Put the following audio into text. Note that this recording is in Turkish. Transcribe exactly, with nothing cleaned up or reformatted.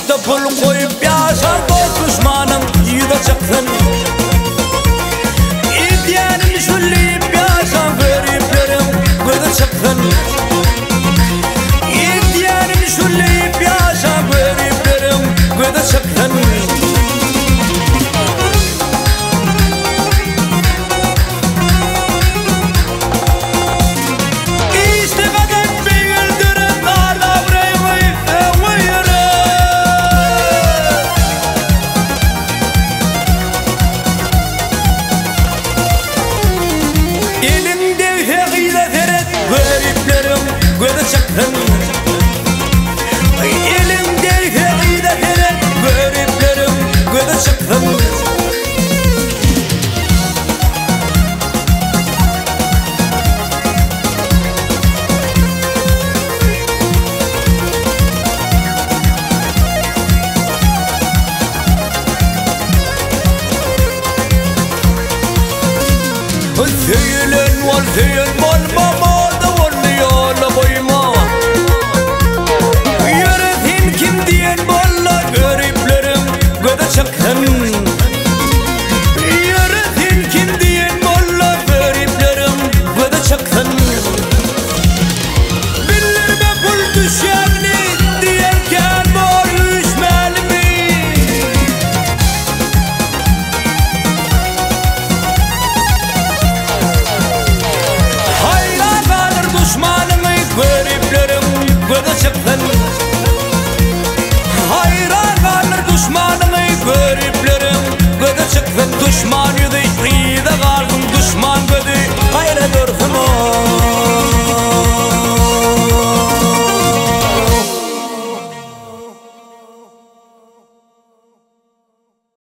Cebde pul koyup yaşar dost düşmanın yiyde çıksın. İdyenin şulleyip yaşar veriplerim göze çıksın. İdyenin şulleyip yaşar veriplerim göze çıksın. Göze çıktın. Elimde heyde heyde gariplerim göze çıktın. Söylen var söylen var